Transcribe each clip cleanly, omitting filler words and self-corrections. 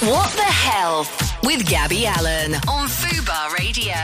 What the Health with Gabby Allen on Fubar Radio.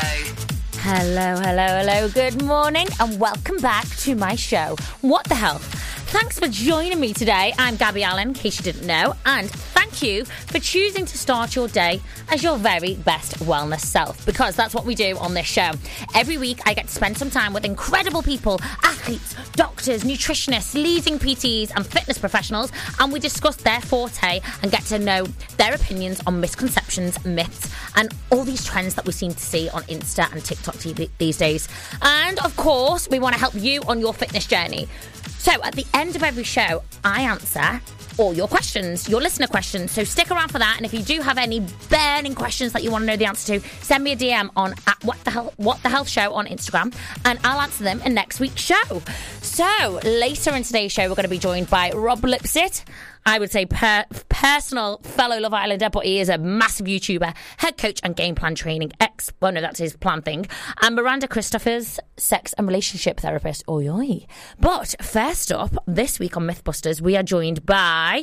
Hello. Good morning and welcome back to my show, What the Health. Thanks for joining me today. I'm Gabby Allen, in case you didn't know, and thank you for choosing to start your day as your very best wellness self, because that's what we do on this show. Every week, I get to spend some time with incredible people, athletes, doctors, nutritionists, leading PTs and fitness professionals, and we discuss their forte and get to know their opinions on misconceptions, myths, and all these trends that we seem to see on Insta and TikTok these days. And of course, we want to help you on your fitness journey. So at the end of every show, I answer all your questions, your listener questions. So stick around for that. And if you do have any burning questions that you want to know the answer to, send me a DM on at What the Health Show on Instagram, and I'll answer them in next week's show. So later in today's show, we're going to be joined by Rob Lipsett. I would say personal fellow Love Islander, but he is a massive YouTuber, head coach and game plan training that's his plan thing. And Miranda Christophers, sex and relationship therapist. Oi. But first up, this week on Mythbusters, we are joined by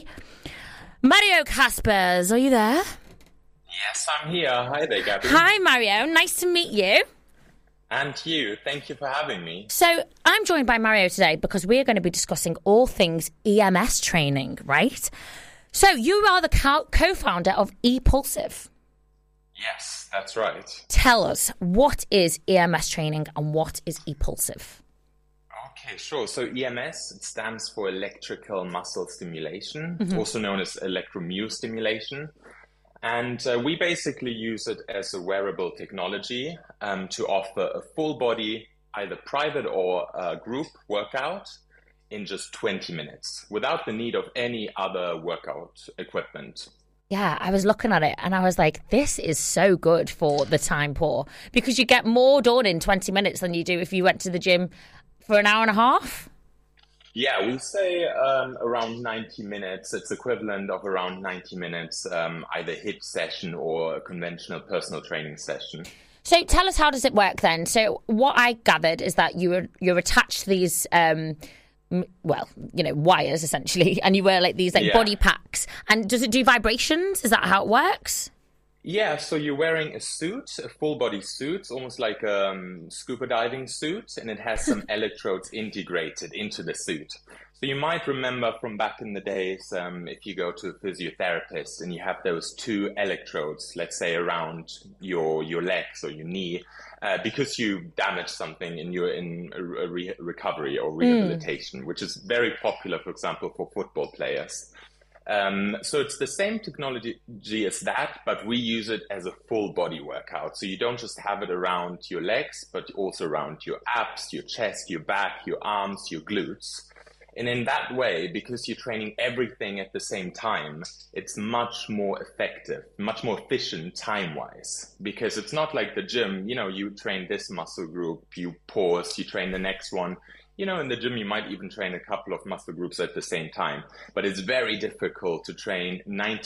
Mario Kaspers. Are you there? Yes, I'm here. Hi there, Gabby. Hi, Mario. Nice to meet you. And you. Thank you for having me. So I'm joined by Mario today because we're going to be discussing all things EMS training, right? So you are the co-founder of ePulsive. Yes, that's right. Tell us, what is EMS training and what is ePulsive? Okay, sure. So EMS, it stands for electrical muscle stimulation, also known as electromyostimulation. And we basically use it as a wearable technology to offer a full body, either private or group workout in just 20 minutes without the need of any other workout equipment. Yeah, I was looking at it and I was like, this is so good for the time poor, because you get more done in 20 minutes than you do if you went to the gym for an hour and a half. Yeah, we say around 90 minutes. It's equivalent of around 90 minutes, either HIIT session or a conventional personal training session. So tell us, how does it work then? So what I gathered is that you're attached to these, wires essentially, and you wear like these body packs. And does it do vibrations? Is that how it works? Yeah, so you're wearing a suit, a full body suit, almost like a scuba diving suit, and it has some electrodes integrated into the suit. So you might remember from back in the days, if you go to a physiotherapist and you have those two electrodes, let's say around your legs or your knee, because you damaged something and you're in a recovery or rehabilitation, which is very popular, for example, for football players. So it's the same technology as that, but we use it as a full body workout. So you don't just have it around your legs, but also around your abs, your chest, your back, your arms, your glutes. And in that way, because you're training everything at the same time, it's much more effective, much more efficient time-wise. Because it's not like the gym, you train this muscle group, you pause, you train the next one. In the gym, you might even train a couple of muscle groups at the same time, but it's very difficult to train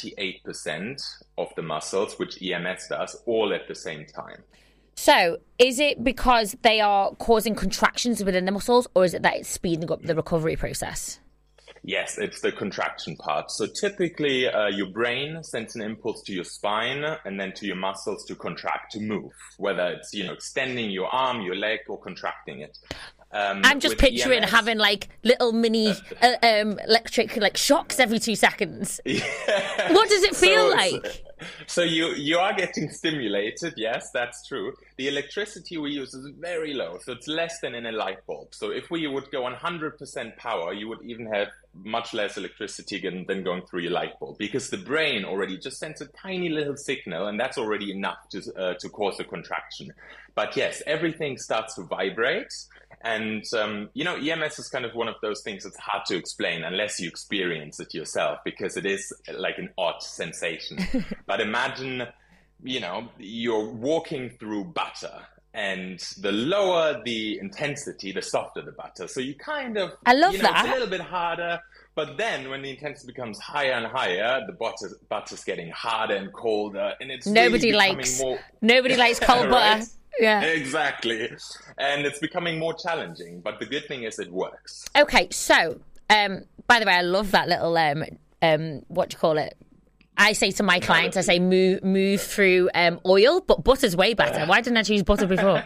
98% of the muscles, which EMS does, all at the same time. So is it because they are causing contractions within the muscles, or is it that it's speeding up the recovery process? Yes, it's the contraction part. So typically your brain sends an impulse to your spine and then to your muscles to contract, to move, whether it's, extending your arm, your leg, or contracting it. I'm just picturing EMS, having like little mini electric shocks every 2 seconds. Yeah. What does it feel like? So you are getting stimulated. Yes, that's true. The electricity we use is very low, so it's less than in a light bulb. So if we would go 100% power, you would even have much less electricity than going through your light bulb, because the brain already just sends a tiny little signal, and that's already enough to cause a contraction. But yes, everything starts to vibrate. And, EMS is kind of one of those things that's hard to explain unless you experience it yourself, because it is like an odd sensation. But imagine, you're walking through butter, and the lower the intensity, the softer the butter. So you kind of, I love that. It's a little bit harder. But then when the intensity becomes higher and higher, the butter's getting harder and colder. And it's Nobody likes cold butter. Right? Yeah, exactly. And it's becoming more challenging, but the good thing is it works. Okay, so by the way, I love that little I say to my clients, I say move through oil, but butter's way better. Why didn't I choose butter before?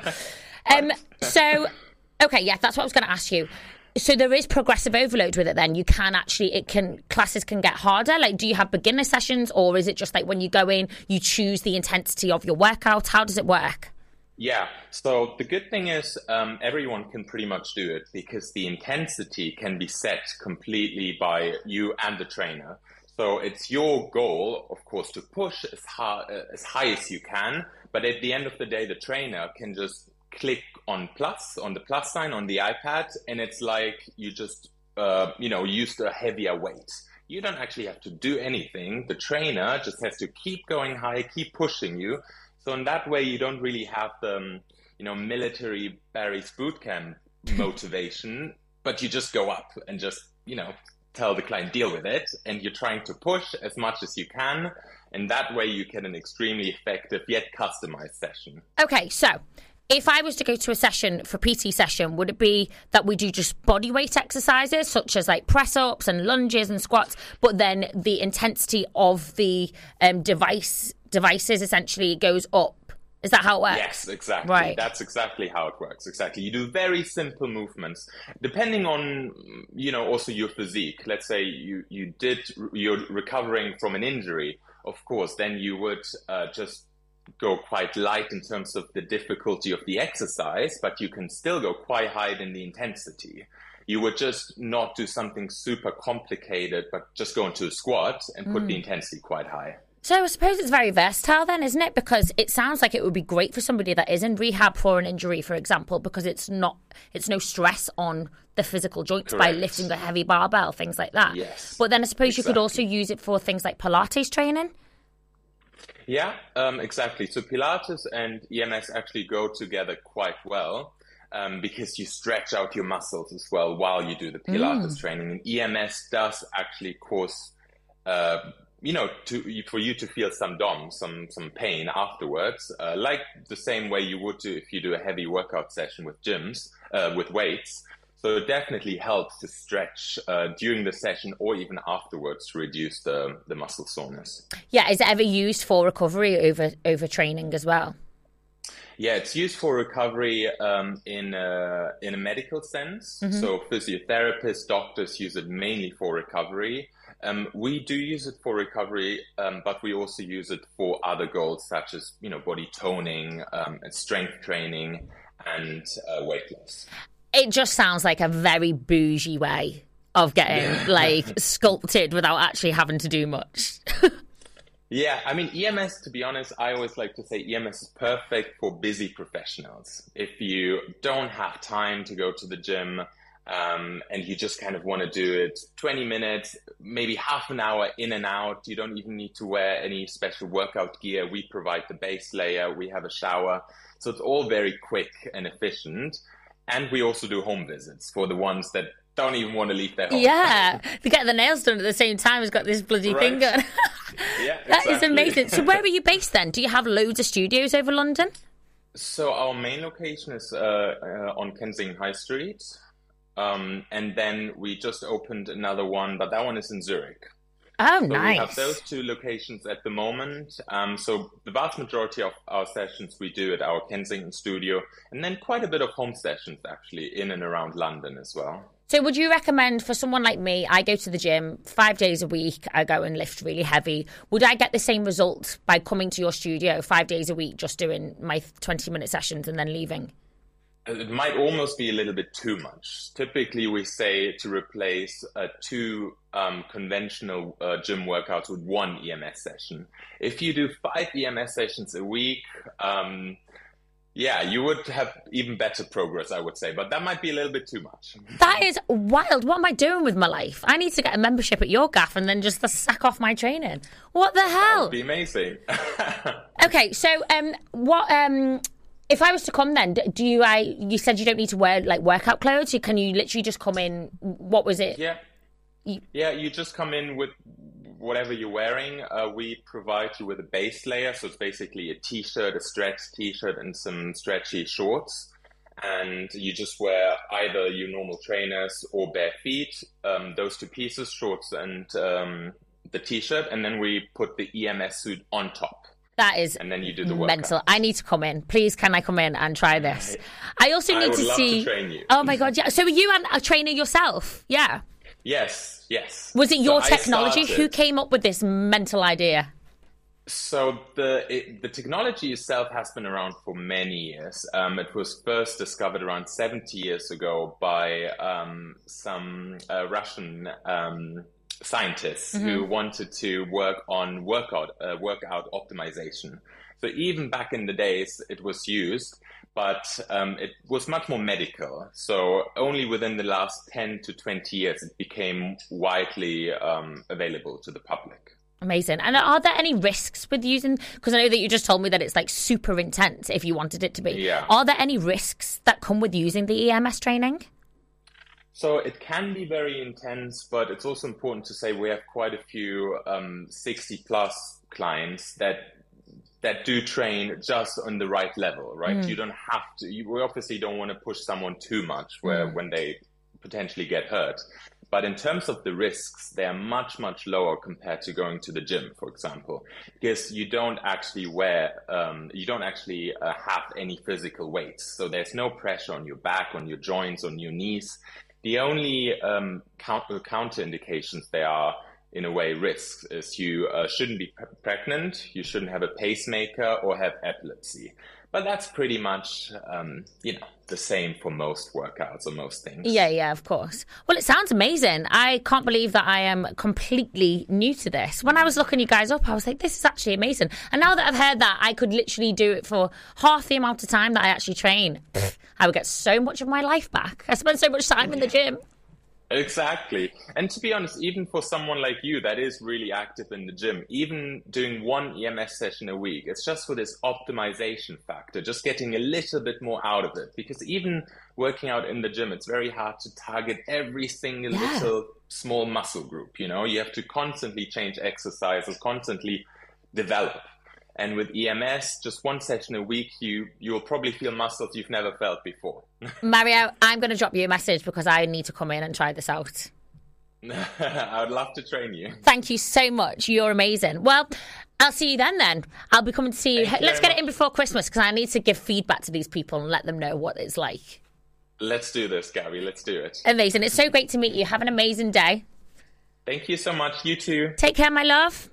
So, okay, yeah, that's what I was going to ask you. So there is progressive overload with it then. You can actually, classes can get harder. Like, do you have beginner sessions, or is it just like when you go in, you choose the intensity of your workout? How does it work? Yeah, so the good thing is everyone can pretty much do it because the intensity can be set completely by you and the trainer. So it's your goal, of course, to push as high as you can. But at the end of the day, the trainer can just click on the plus sign on the iPad, and it's like you just, used a heavier weight. You don't actually have to do anything. The trainer just has to keep going high, keep pushing you. So in that way, you don't really have the, military Barry's boot camp motivation, but you just go up and just, tell the client, deal with it. And you're trying to push as much as you can. And that way you get an extremely effective yet customized session. Okay, so if I was to go to a session for PT session, would it be that we do just body weight exercises such as like press ups and lunges and squats, but then the intensity of the devices essentially goes up? Is that how it works? Yes, exactly. Right. That's exactly how it works. Exactly. You do very simple movements, depending on, also your physique. Let's say you're recovering from an injury, of course, then you would just go quite light in terms of the difficulty of the exercise, but you can still go quite high in the intensity. You would just not do something super complicated, but just go into a squat and put the intensity quite high. So I suppose it's very versatile then, isn't it? Because it sounds like it would be great for somebody that is in rehab for an injury, for example, because it's no stress on the physical joints. Correct. By lifting a heavy barbell, things like that. Yes. But then I suppose you could also use it for things like Pilates training. Yeah, exactly. So Pilates and EMS actually go together quite well because you stretch out your muscles as well while you do the Pilates training. And EMS does actually cause for you to feel some pain afterwards, like the same way you would do if you do a heavy workout session with with weights. So it definitely helps to stretch during the session or even afterwards to reduce the muscle soreness. Yeah, is it ever used for recovery over training as well? Yeah, it's used for recovery in a medical sense. Mm-hmm. So physiotherapists, doctors use it mainly for recovery. We do use it for recovery, but we also use it for other goals such as, body toning, and strength training, and weight loss. It just sounds like a very bougie way of getting sculpted without actually having to do much. Yeah, I mean, EMS, to be honest, I always like to say EMS is perfect for busy professionals. If you don't have time to go to the gym, and you just kind of want to do it 20 minutes, maybe half an hour in and out. You don't even need to wear any special workout gear. We provide the base layer. We have a shower. So it's all very quick and efficient. And we also do home visits for the ones that don't even want to leave their home. Yeah, to get the nails done at the same time has got this bloody thing going. Yeah, That is amazing. So where are you based then? Do you have loads of studios over London? So our main location is on Kensington High Street. And then we just opened another one, but that one is in Zurich. Oh, so nice. We have those two locations at the moment. So the vast majority of our sessions we do at our Kensington studio, and then quite a bit of home sessions actually in and around London as well. So would you recommend for someone like me, I go to the gym 5 days a week, I go and lift really heavy. Would I get the same result by coming to your studio 5 days a week, just doing my 20-minute sessions and then leaving? It might almost be a little bit too much. Typically, we say to replace two conventional gym workouts with one EMS session. If you do 5 EMS sessions a week, you would have even better progress, I would say. But that might be a little bit too much. That is wild. What am I doing with my life? I need to get a membership at your gaff and then just sack off my training. What the hell? That would be amazing. Okay, so if I was to come then, you said you don't need to wear like workout clothes. Can you literally just come in? What was it? Yeah. You just come in with whatever you're wearing. We provide you with a base layer. So it's basically a t-shirt, a stretched t-shirt and some stretchy shorts. And you just wear either your normal trainers or bare feet. Those two pieces, shorts and the t-shirt, and then we put the EMS suit on top. That is and then you do the mental. workout. I need to come in. Please, can I come in and try this? I also need would to love see. to train you. Oh my God! Yeah. So, were you a trainer yourself? Yeah. Yes. Was it your So technology? Who came up with this mental idea? So the technology itself has been around for many years. It was first discovered around 70 years ago by some Russian scientists who wanted to work on workout optimization. So even back in the days, it was used, but it was much more medical. So only within the last 10 to 20 years, it became widely available to the public. Amazing. And are there any risks with using, because I know that you just told me that it's like super intense if you wanted it to be. Yeah. Are there any risks that come with using the EMS training? So it can be very intense, but it's also important to say we have quite a few 60 plus clients that do train just on the right level, right? You don't have to, we obviously don't want to push someone too much when they potentially get hurt. But in terms of the risks, they are much, much lower compared to going to the gym, for example, because you don't actually have any physical weights. So there's no pressure on your back, on your joints, on your knees. The only counter indications there are, in a way, risks is you shouldn't be pregnant, you shouldn't have a pacemaker or have epilepsy. But that's pretty much, the same for most workouts or most things. Yeah, of course. Well, it sounds amazing. I can't believe that I am completely new to this. When I was looking you guys up, I was like, this is actually amazing. And now that I've heard that, I could literally do it for half the amount of time that I actually train. I would get so much of my life back. I spend so much time in the gym. Exactly. And to be honest, even for someone like you that is really active in the gym, even doing one EMS session a week, it's just for this optimization factor, just getting a little bit more out of it. Because even working out in the gym, it's very hard to target every single little small muscle group. You have to constantly change exercises, constantly develop. And with EMS, just one session a week, you'll probably feel muscles you've never felt before. Mario, I'm going to drop you a message because I need to come in and try this out. I would love to train you. Thank you so much. You're amazing. Well, I'll see you then. I'll be coming to see you. Let's get it in before Christmas because I need to give feedback to these people and let them know what it's like. Let's do this, Gabby. Let's do it. Amazing. It's so great to meet you. Have an amazing day. Thank you so much. You too. Take care, my love.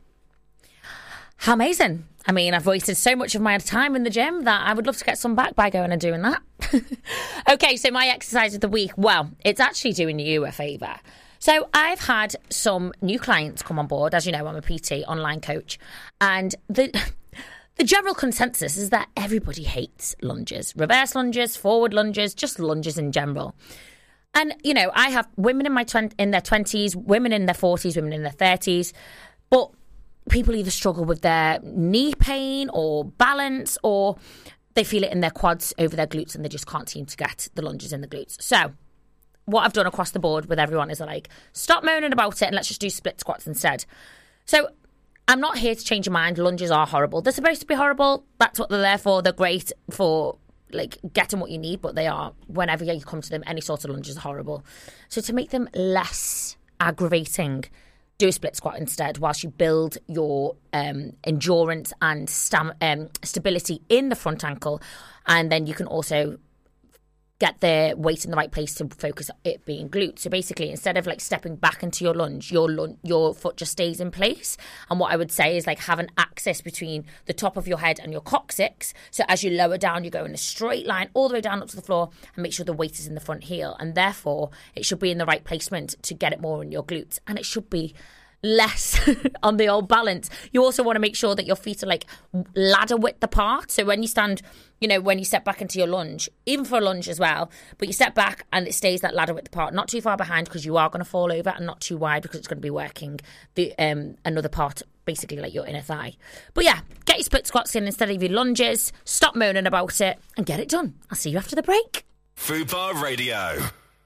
How amazing. I mean, I've wasted so much of my time in the gym that I would love to get some back by going and doing that. Okay, so my exercise of the week, well, it's actually doing you a favour. So I've had some new clients come on board. As you know, I'm a PT, online coach. And the general consensus is that everybody hates lunges. Reverse lunges, forward lunges, just lunges in general. And, I have women in their 20s, women in their 40s, women in their 30s. But people either struggle with their knee pain or balance, or they feel it in their quads over their glutes and they just can't seem to get the lunges in the glutes. So what I've done across the board with everyone is stop moaning about it and let's just do split squats instead. So I'm not here to change your mind. Lunges are horrible. They're supposed to be horrible. That's what they're there for. They're great for getting what you need, but they are, whenever you come to them, any sort of lunges are horrible. So to make them less aggravating, do a split squat instead whilst you build your endurance and stability in the front ankle. And then you can also get the weight in the right place to focus it being glutes. So basically, instead of stepping back into your lunge, your foot just stays in place. And what I would say is have an axis between the top of your head and your coccyx. So as you lower down, you go in a straight line all the way down up to the floor and make sure the weight is in the front heel. And therefore, it should be in the right placement to get it more in your glutes. And it should be less on the old balance. You also want to make sure that your feet are ladder width apart. So when you stand, when you step back into your lunge, even for a lunge as well, but you step back and it stays that ladder width apart, not too far behind because you are going to fall over, and not too wide because it's going to be working the another part, basically your inner thigh. But yeah, get your split squats in instead of your lunges. Stop moaning about it and get it done. I'll see you after the break. Fubar Radio.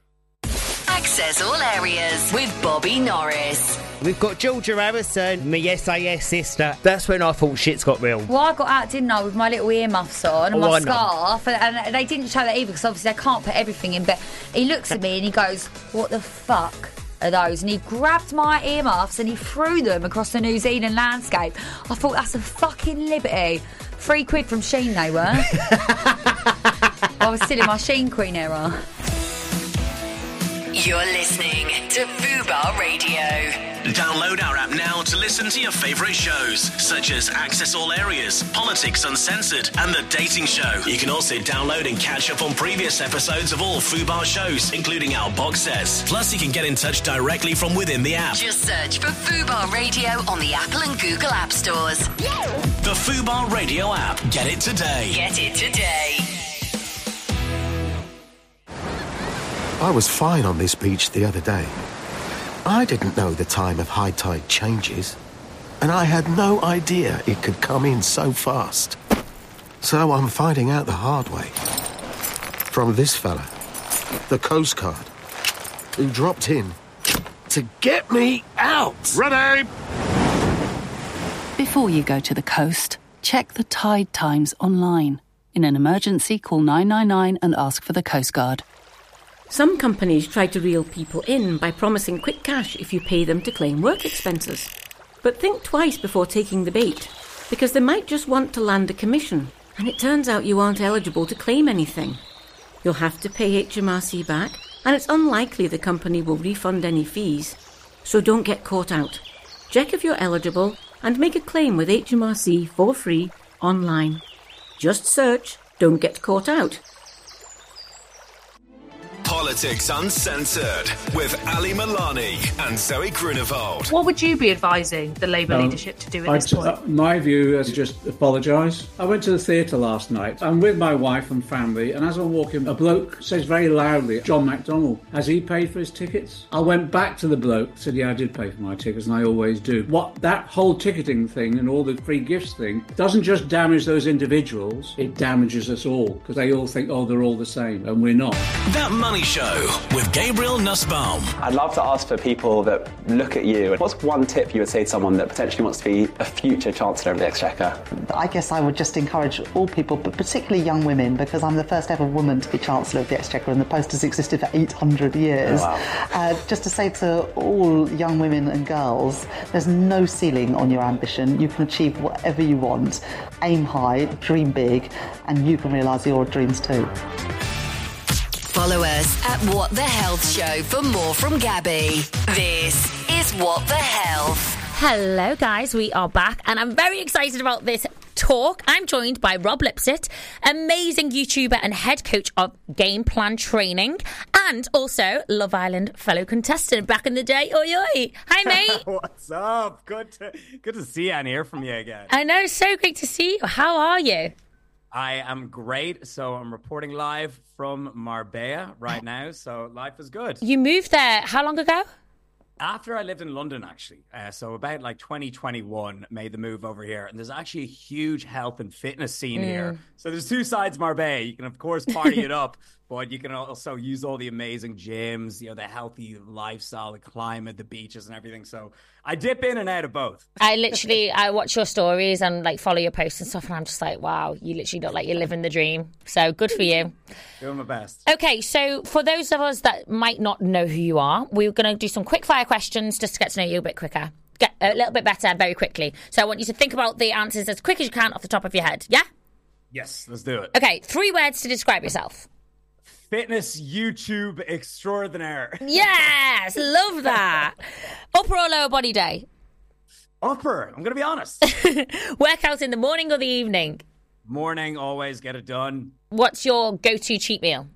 Access all areas with Bobby Norris. We've got Georgia Harrison, my SAS sister. That's when I thought shit's got real. Well, I got out, didn't I, with my little earmuffs on and my scarf, and they didn't show that either because obviously I can't put everything in, but he looks at me and he goes, what the fuck of those, and he grabbed my earmuffs and he threw them across the New Zealand landscape. I thought, that's a fucking liberty. £3 from Sheen they were. I was still in my Sheen Queen era. You're listening to Fubar Radio. Download our app now to listen to your favourite shows, such as Access All Areas, Politics Uncensored, and The Dating Show. You can also download and catch up on previous episodes of all Fubar shows, including our box sets. Plus, you can get in touch directly from within the app. Just search for Fubar Radio on the Apple and Google App Stores. The Fubar Radio app. Get it today. Get it today. I was fine on this beach the other day. I didn't know the time of high tide changes, and I had no idea it could come in so fast. So I'm finding out the hard way. From this fella, the Coast Guard, who dropped in to get me out. Ready! Before you go to the coast, check the tide times online. In an emergency, call 999 and ask for the Coast Guard. Some companies try to reel people in by promising quick cash if you pay them to claim work expenses. But think twice before taking the bait, because they might just want to land a commission, and it turns out you aren't eligible to claim anything. You'll have to pay HMRC back, and it's unlikely the company will refund any fees. So don't get caught out. Check if you're eligible and make a claim with HMRC for free online. Just search "Don't Get Caught Out." Politics Uncensored with Ali Milani and Zoe Grunewald. What would you be advising the Labour leadership to do at this point? My view is just apologise. I went to the theatre last night. I'm with my wife and family, and as I'm walking, a bloke says very loudly, "John McDonnell, has he paid for his tickets?" I went back to the bloke, said, "Yeah, I did pay for my tickets, and I always do." What that whole ticketing thing and all the free gifts thing doesn't just damage those individuals, it damages us all, because they all think, oh, they're all the same, and we're not. That Money Show with Gabriel Nussbaum. I'd love to ask for people that look at you, what's one tip you would say to someone that potentially wants to be a future Chancellor of the Exchequer? I guess I would just encourage all people, but particularly young women, because I'm the first ever woman to be Chancellor of the Exchequer and the post has existed for 800 years. Oh, wow. Just to say to all young women and girls, there's no ceiling on your ambition. You can achieve whatever you want. Aim high, dream big, and you can realise your dreams too. Follow us at What the Health Show for more from Gabby. This is What the Health. Hello, guys. We are back, and I'm very excited about this talk. I'm joined by Rob Lipsett, amazing YouTuber and head coach of Game Plan Training, and also Love Island fellow contestant back in the day. Oi, oi. Hi, mate. What's up? Good to see you and hear from you again. I know. So great to see you. How are you? I am great. So I'm reporting live from Marbella right now. So life is good. You moved there how long ago? After I lived in London, actually. So about like 2021, made the move over here. And there's actually a huge health and fitness scene here. So there's two sides of Marbella. You can, of course, party it up, but you can also use all the amazing gyms, you know, the healthy lifestyle, the climate, the beaches and everything. So I dip in and out of both. I watch your stories and like follow your posts and stuff, and I'm just like, wow, you literally look like you're living the dream. So good for you. Doing my best. Okay, so for those of us that might not know who you are, we're going to do some quick fire questions just to get to know you a bit quicker. Get a little bit better very quickly. So I want you to think about the answers as quick as you can off the top of your head. Yeah? Yes, let's do it. Okay, 3 words to describe yourself. Fitness YouTube extraordinaire. Yes, love that. Upper or lower body day? Upper, I'm going to be honest. Workout in the morning or the evening? Morning, always get it done. What's your go-to cheat meal?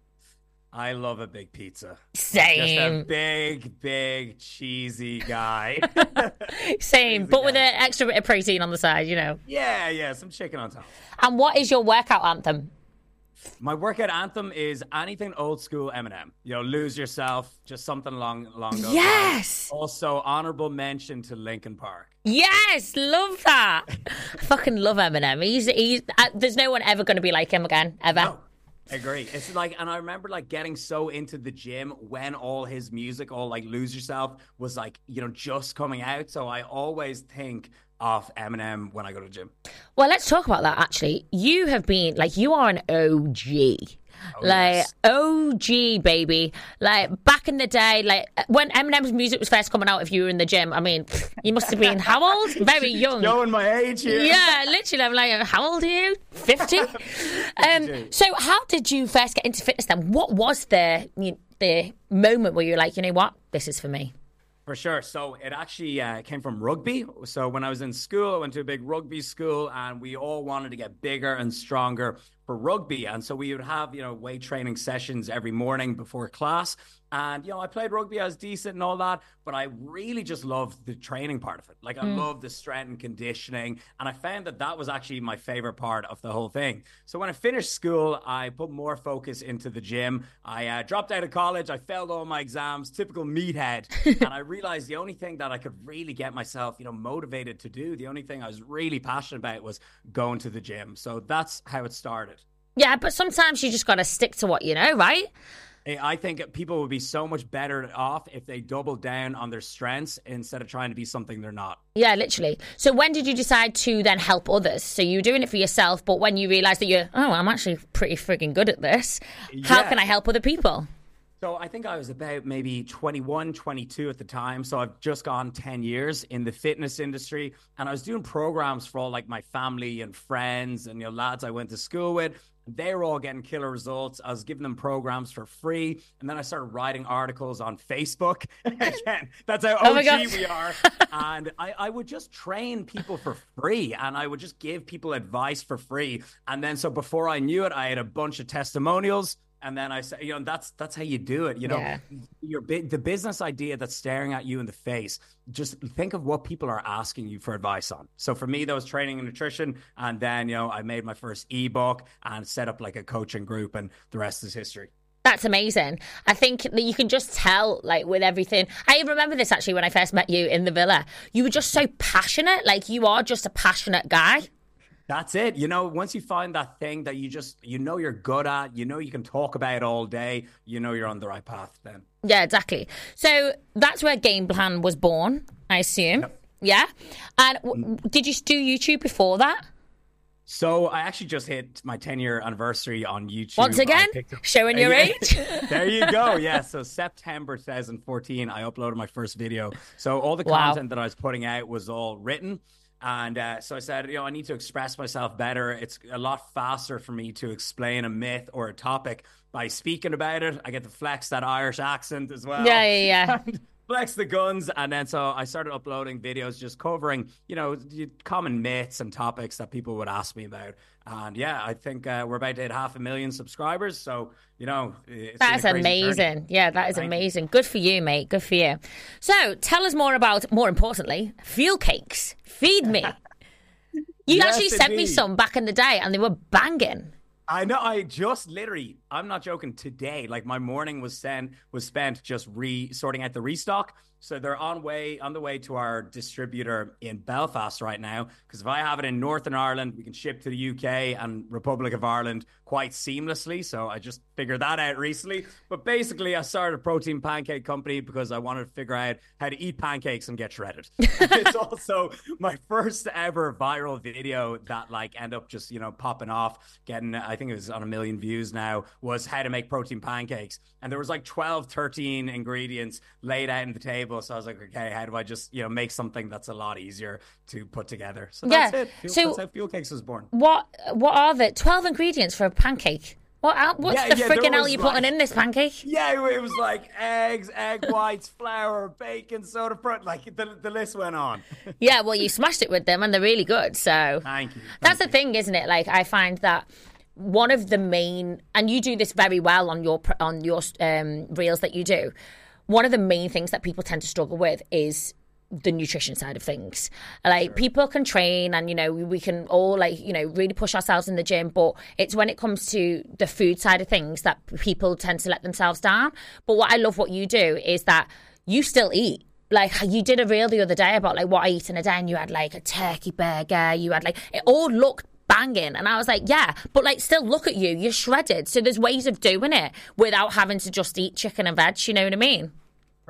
I love a big pizza. Same. Just a big, cheesy guy. Same, but with an extra bit of protein on the side, you know. Yeah, some chicken on top. And what is your workout anthem? My workout anthem is anything old school Eminem. You know, Lose Yourself, just something long ago. Yes! Also, honorable mention to Linkin Park. Yes, love that. I fucking love Eminem. He's there's no one ever going to be like him again, ever. No. I agree. It's like, and I remember like getting so into the gym when all his music, all like Lose Yourself was like, you know, just coming out. So I always think of Eminem when I go to the gym. Well, let's talk about that actually. You have been, like, you are an OG. OG, baby. Like, back in the day, like, when Eminem's music was first coming out, if you were in the gym, I mean, you must have been, how old? Very young. Showing my age here. Yeah, literally, I'm like, how old are you? 50? So how did you first get into fitness then? What was the moment where you were like, you know what, this is for me? For sure. So it actually came from rugby. So when I was in school, I went to a big rugby school, and we all wanted to get bigger and stronger for rugby. And so we would have, weight training sessions every morning before class. And, I played rugby, I was decent and all that, but I really just loved the training part of it. Like, I loved the strength and conditioning. And I found that was actually my favorite part of the whole thing. So when I finished school, I put more focus into the gym. I dropped out of college. I failed all my exams, typical meathead. And I realized the only thing that I could really get myself, motivated to do, the only thing I was really passionate about was going to the gym. So that's how it started. Yeah, but sometimes you just got to stick to what you know, right? I think people would be so much better off if they doubled down on their strengths instead of trying to be something they're not. Yeah, literally. So when did you decide to then help others? So you were doing it for yourself, but when you realised that I'm actually pretty frigging good at this, how can I help other people? So I think I was about maybe 21, 22 at the time. So I've just gone 10 years in the fitness industry, and I was doing programs for all like my family and friends and lads I went to school with. They were all getting killer results. I was giving them programs for free. And then I started writing articles on Facebook. Again, that's how OG we are. And I would just train people for free. And I would just give people advice for free. And then so before I knew it, I had a bunch of testimonials. And then I said, that's how you do it. The business idea that's staring at you in the face, just think of what people are asking you for advice on. So for me, that was training and nutrition. And then, I made my first ebook and set up like a coaching group, and the rest is history. That's amazing. I think that you can just tell, like, with everything. I remember this actually when I first met you in the villa. You were just so passionate. Like, you are just a passionate guy. That's it. Once you find that thing that you're good at, you can talk about all day, you're on the right path then. Yeah, exactly. So that's where Game Plan was born, I assume. Yep. Yeah. And did you do YouTube before that? So I actually just hit my 10-year anniversary on YouTube. Once again, showing your age. There you go. Yeah. So September 2014, I uploaded my first video. So all the content that I was putting out was all written. And so I said, I need to express myself better. It's a lot faster for me to explain a myth or a topic by speaking about it. I get to flex that Irish accent as well. Yeah. Flex the guns. And then so I started uploading videos just covering, common myths and topics that people would ask me about. And yeah, I think we're about to hit 500,000 subscribers. So, that's amazing. Yeah, that is amazing. Good for you, mate. Good for you. So tell us more importantly, fuel cakes. Feed me. You actually sent me some back in the day, and they were banging. I know. I just literally, I'm not joking, today, like my morning was spent just sorting out the restock. So they're on the way to our distributor in Belfast right now. Because if I have it in Northern Ireland, we can ship to the UK and Republic of Ireland quite seamlessly. So I just figured that out recently. But basically, I started a protein pancake company because I wanted to figure out how to eat pancakes and get shredded. It's also my first ever viral video that ended up just, popping off, getting, I think it was on 1 million views now, was how to make protein pancakes. And there was 12, 13 ingredients laid out on the table. So I was like, okay, how do I just, make something that's a lot easier to put together? So that's it. That's how Fuel Cakes was born. What are the 12 ingredients for a pancake? What's the freaking hell are you putting in this pancake? Yeah, it was eggs, egg whites, flour, bacon, soda, the list went on. Yeah, well, you smashed it with them and they're really good. So Thank you. That's the thing, isn't it? I find that one of the main, and you do this very well on your reels that you do, one of the main things that people tend to struggle with is the nutrition side of things. People can train and, we can all really push ourselves in the gym, but it's when it comes to the food side of things that people tend to let themselves down. But what I love what you do is that you still eat. You did a reel the other day about what I eat in a day, and you had a turkey burger, you had it all looked banging, and I was like, yeah, but still look at you're shredded. So there's ways of doing it without having to just eat chicken and veg, you know what I mean?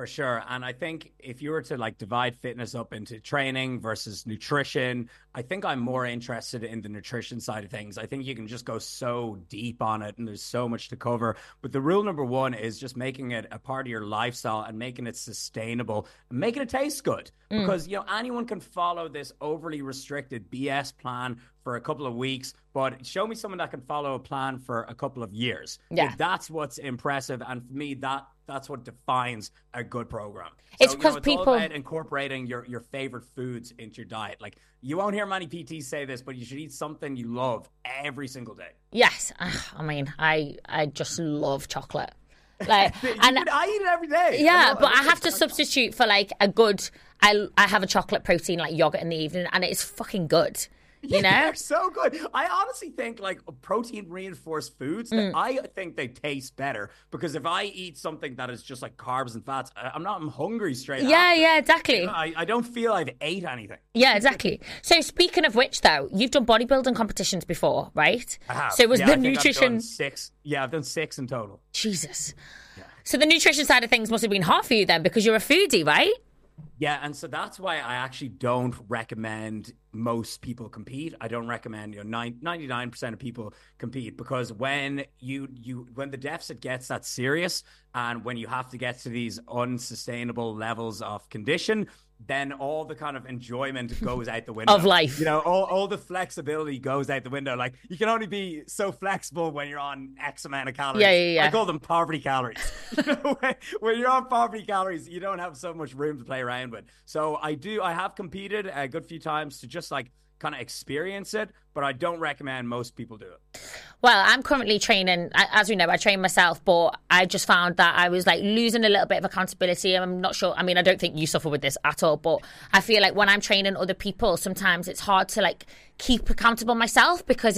For sure. And I think if you were to like divide fitness up into training versus nutrition, I think I'm more interested in the nutrition side of things. I think you can just go so deep on it and there's so much to cover. But the rule number one is just making it a part of your lifestyle and making it sustainable and making it taste good. Because, you know, anyone can follow this overly restricted BS plan for a couple of weeks, but show me someone that can follow a plan for a couple of years. Yeah. That's what's impressive. And for me, that's what defines a good program. It's So, because it's people all about incorporating your favorite foods into your diet. Like, you won't hear many PTs say this, but you should eat something you love every single day. Yes, I mean, I just love chocolate. Like, and I eat it every day. Yeah, but I have to substitute for like a good. I have a chocolate protein like yogurt in the evening, and it's fucking good. You know, they're so good. I honestly think like protein reinforced foods, I think they taste better because if I eat something that is just like carbs and fats, I'm hungry straight Yeah, after. yeah, exactly. I don't feel I've ate anything. Yeah, exactly. So speaking of which, though, you've done bodybuilding competitions before, right? I have. So it was Yeah, the I think nutrition. I've done 6. Yeah, I've done 6 in total. Jesus. Yeah. So the nutrition side of things must have been hard for you then because you're a foodie, right? Yeah, and so that's why I actually don't recommend most people compete. I don't recommend 99% of people compete because when when the deficit gets that serious and when you have to get to these unsustainable levels of condition, then all the kind of enjoyment goes out the window. Of life. You know, all the flexibility goes out the window. Like, you can only be so flexible when you're on X amount of calories. Yeah. I call them poverty calories. You know, when you're on poverty calories, you don't have so much room to play around with. So I have competed a good few times to just like kind of experience it, but I don't recommend most people do it. Well, I'm currently training, as you know, I train myself, but I just found that I was like losing a little bit of accountability. I'm not sure. I mean, I don't think you suffer with this at all, but I feel like when I'm training other people, sometimes it's hard to like keep accountable myself because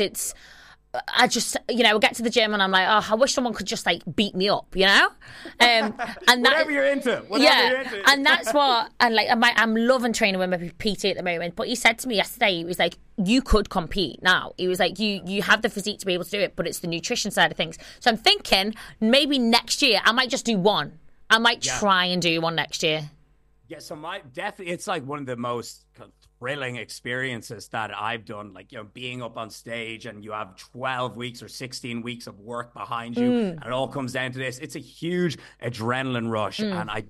I just, get to the gym and I'm like, oh, I wish someone could just like beat me up, you know? And whatever you're into. And that's what, and like, I'm loving training with my PT at the moment. But he said to me yesterday, he was like, you could compete now. He was like, you have the physique to be able to do it, but it's the nutrition side of things. So I'm thinking maybe next year I might just do one. I might try and do one next year. Yeah, so it's like one of the most thrilling experiences that I've done, like, being up on stage and you have 12 weeks or 16 weeks of work behind you and it all comes down to this. It's a huge adrenaline rush and I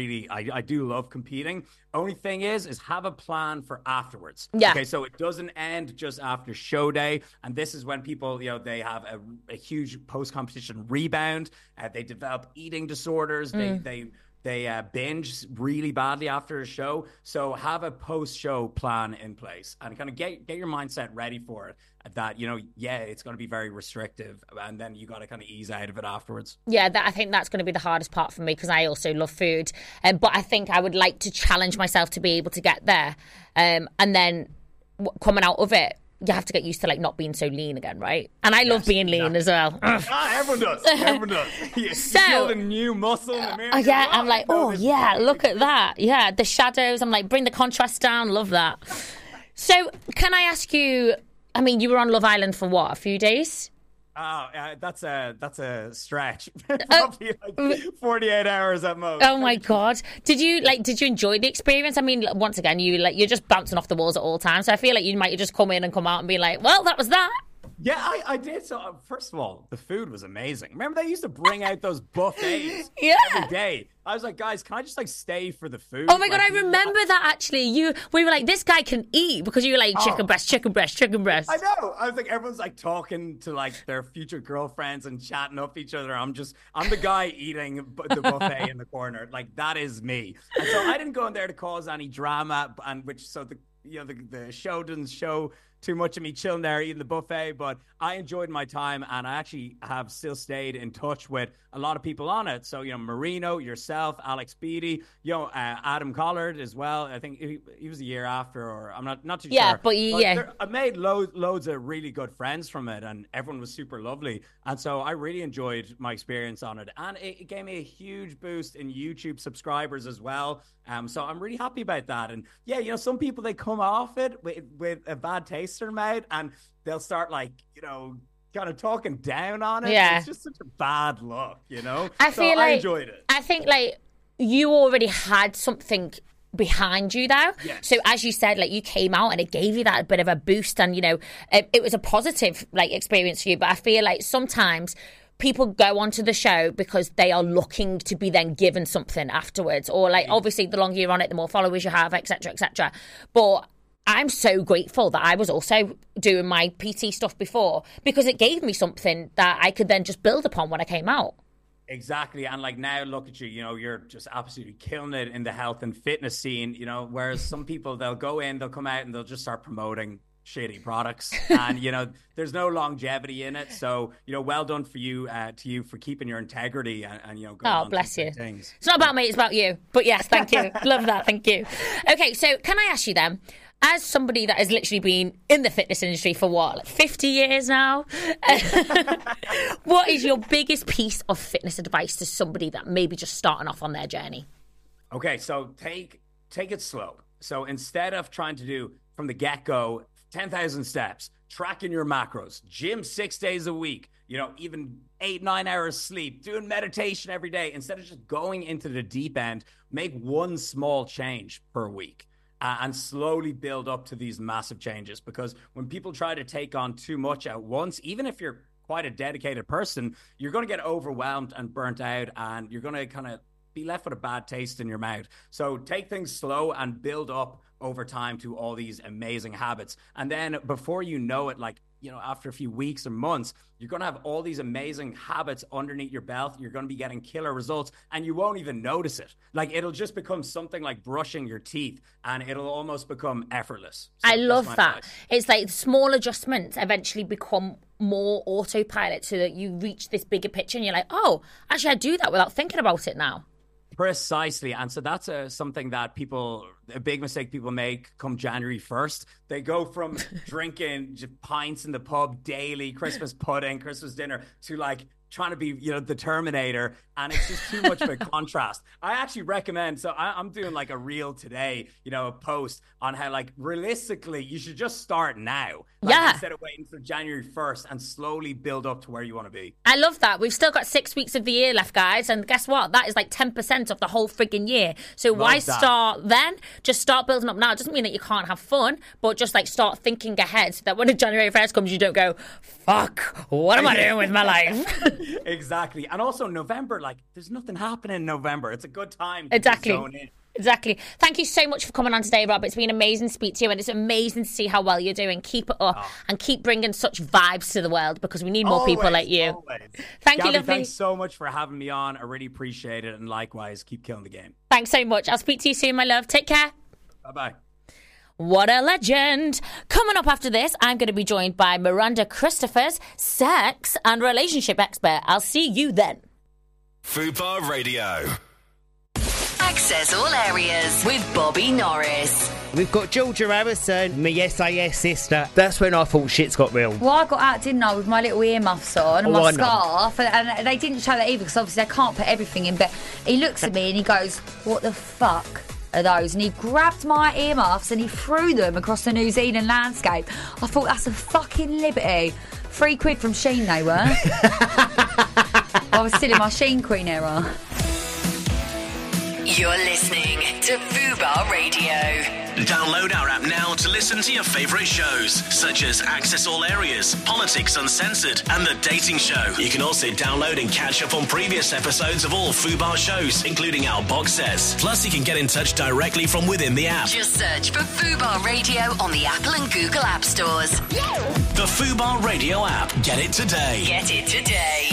do love competing. Only thing is have a plan for afterwards. Yeah. Okay, so it doesn't end just after show day, and this is when people, they have a huge post-competition rebound. They develop eating disorders. They binge really badly after a show. So have a post-show plan in place and kind of get your mindset ready for it. That, it's going to be very restrictive and then you got to kind of ease out of it afterwards. Yeah, I think that's going to be the hardest part for me because I also love food. But I think I would like to challenge myself to be able to get there. And then coming out of it, you have to get used to like not being so lean again, right? And I love being lean as well. Everyone does. Everyone does. You feel the new muscle in the mirror. Yeah, I'm like, look at that. Yeah, the shadows. I'm like, bring the contrast down. Love that. So can I ask you, I mean, you were on Love Island for what, a few days? That's a stretch. Probably like 48 hours at most. Oh my God. Did you enjoy the experience? I mean, once again, you're just bouncing off the walls at all times. So I feel like you might just come in and come out and be like, well, that was that. Yeah, I did. So first of all, the food was amazing. Remember they used to bring out those buffets every day. I was like, guys, can I just like stay for the food? Oh my God, I remember that actually. We were like, this guy can eat because you were like chicken breast. I know. I was like, everyone's like talking to like their future girlfriends and chatting up each other. I'm the guy eating the buffet in the corner. Like that is me. And so I didn't go in there to cause any drama, the show didn't show too much of me chilling there eating the buffet, but I enjoyed my time and I actually have still stayed in touch with a lot of people on it. So, Marino, yourself, Alex Beatty, Adam Collard as well. I think he was a year after, or I'm not too sure. But I made loads of really good friends from it and everyone was super lovely. And so I really enjoyed my experience on it. And it gave me a huge boost in YouTube subscribers as well. So I'm really happy about that. And some people, they come off it with a bad taste in their mouth and they'll start like, kind of talking down on it. Yeah. It's just such a bad look, I enjoyed it. I think like you already had something behind you though. Yes. So as you said, like, you came out and it gave you that bit of a boost, and, you know, it was a positive, like, experience for you. But I feel like sometimes people go onto the show because they are looking to be then given something afterwards, or, like, obviously the longer you're on it, the more followers you have, etc., etc. But I'm so grateful that I was also doing my PT stuff before, because it gave me something that I could then just build upon when I came out. Exactly. And, like, now look at you, you know, you're just absolutely killing it in the health and fitness scene, you know, whereas some people, they'll go in, they'll come out and they'll just start promoting shitty products, and, you know, there's no longevity in it. So, you know, well done for you, to you, for keeping your integrity and you know, going on bless you. Things. It's not about me, it's about you. But yes, thank you. Love that. Thank you. Okay, so can I ask you then, as somebody that has literally been in the fitness industry for what, like 50 years now, what is your biggest piece of fitness advice to somebody that may be just starting off on their journey? Okay, so take it slow. So instead of trying to do from the get-go 10,000 steps, tracking your macros, gym 6 days a week, you know, even 8-9 hours sleep, doing meditation every day, instead of just going into the deep end, make one small change per week. And slowly build up to these massive changes. Because when people try to take on too much at once, even if you're quite a dedicated person, you're going to get overwhelmed and burnt out, and you're going to kind of be left with a bad taste in your mouth. So take things slow and build up over time to all these amazing habits. And then before you know it, like, you know, after a few weeks or months, you're going to have all these amazing habits underneath your belt. You're going to be getting killer results, and you won't even notice it. Like, it'll just become something like brushing your teeth, and it'll almost become effortless. So I love that. Advice. It's like small adjustments eventually become more autopilot, so that you reach this bigger picture and you're like, oh, actually I do that without thinking about it now. Precisely. And so that's something that a big mistake people make come January 1st. They go from drinking pints in the pub daily, Christmas pudding, Christmas dinner, to, like, trying to be, you know, the Terminator, and it's just too much of a contrast. I actually recommend, so I'm doing, like, a reel today, you know, a post on how, like, realistically, you should just start now. Like, instead of waiting for January 1st, and slowly build up to where you want to be. I love that. We've still got 6 weeks of the year left, guys, and guess what? That is like 10% of the whole frigging year. So why start then? Just start building up now. It doesn't mean that you can't have fun, but just, like, start thinking ahead, so that when January 1st comes, you don't go, fuck, what am I doing with my life? Exactly. And also November, like, there's nothing happening in November. It's a good time to zone in. Exactly. Thank you so much for coming on today, Rob. It's been amazing to speak to you, and it's amazing to see how well you're doing. Keep it up and keep bringing such vibes to the world, because we need more people like you. Always. Thank you, Gabby, lovely. Thanks so much for having me on. I really appreciate it, and likewise, keep killing the game. Thanks so much. I'll speak to you soon, my love. Take care. Bye-bye. What a legend. Coming up after this, I'm going to be joined by Miranda Christophers, sex and relationship expert. I'll see you then. Fubar Radio. Access all areas with Bobby Norris. We've got Georgia Harrison, my SAS sister. That's when I thought shit's got real. Well, I got out, didn't I, with my little earmuffs on and my scarf, and they didn't show that either, because obviously I can't put everything in, but he looks at me and he goes, what the fuck are those? And he grabbed my earmuffs and he threw them across the New Zealand landscape. I thought, that's a fucking liberty. £3 from Shein they were. I was still in my Shein Queen era. You're listening to Fubar Radio. Download our app now to listen to your favourite shows, such as Access All Areas, Politics Uncensored, and The Dating Show. You can also download and catch up on previous episodes of all Fubar shows, including our box sets. Plus, you can get in touch directly from within the app. Just search for Fubar Radio on the Apple and Google App Stores. The Fubar Radio app. Get it today. Get it today.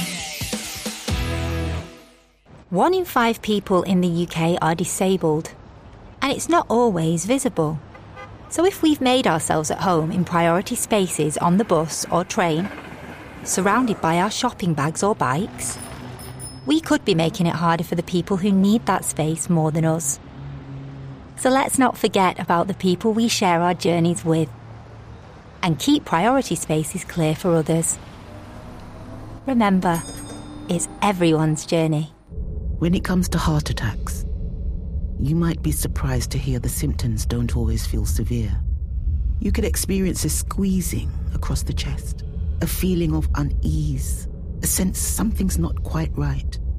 1 in 5 people in the UK are disabled, and it's not always visible. So if we've made ourselves at home in priority spaces on the bus or train, surrounded by our shopping bags or bikes, we could be making it harder for the people who need that space more than us. So let's not forget about the people we share our journeys with, and keep priority spaces clear for others. Remember, it's everyone's journey. When it comes to heart attacks, you might be surprised to hear the symptoms don't always feel severe. You could experience a squeezing across the chest, a feeling of unease, a sense something's not quite right.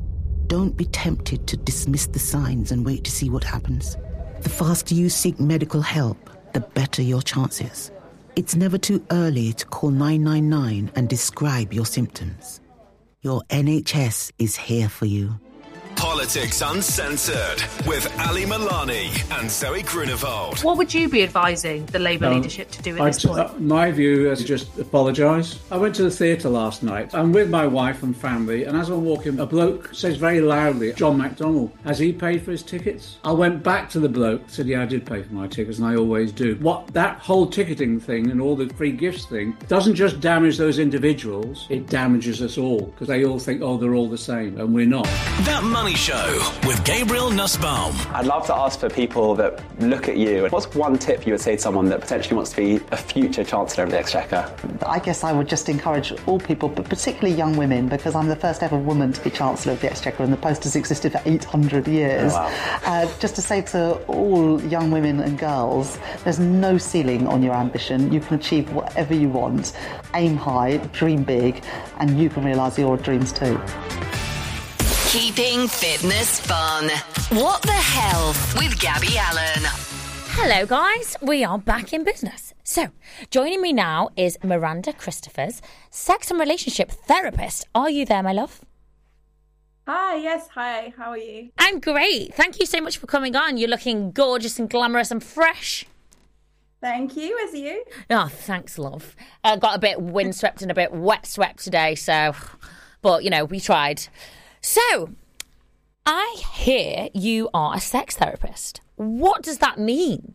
Don't be tempted to dismiss the signs and wait to see what happens. The faster you seek medical help, the better your chances. It's never too early to call 999 and describe your symptoms. Your NHS is here for you. Politics Uncensored with Ali Milani and Zoe Grunewald. What would you be advising the Labour leadership to do at this point? My view is just apologise. I went to the theatre last night. I'm with my wife and family, and as I'm walking, a bloke says very loudly, "John McDonnell, has he paid for his tickets?" I went back to the bloke, said, "Yeah, I did pay for my tickets, and I always do." What that whole ticketing thing and all the free gifts thing doesn't just damage those individuals, it damages us all, because they all think, oh, they're all the same, and we're not. That Money Show with Gabriel Nussbaum. I'd love to ask for people that look at you. What's one tip you would say to someone that potentially wants to be a future Chancellor of the Exchequer? I guess I would just encourage all people, but particularly young women, because I'm the first ever woman to be Chancellor of the Exchequer and the post has existed for 800 years. Oh, wow. Just to say to all young women and girls, there's no ceiling on your ambition. You can achieve whatever you want. Aim high, dream big, and you can realise your dreams too. Keeping fitness fun. What the Health with Gabby Allen. Hello guys, we are back in business. So, joining me now is Miranda Christophers, sex and relationship therapist. Are you there, my love? Hi, yes, hi, how are you? I'm great. Thank you so much for coming on. You're looking gorgeous and glamorous and fresh. Thank you, as you? Oh, thanks, love. I got a bit windswept and a bit wet swept today, so, but, you know, we tried. So, I hear you are a sex therapist. What does that mean?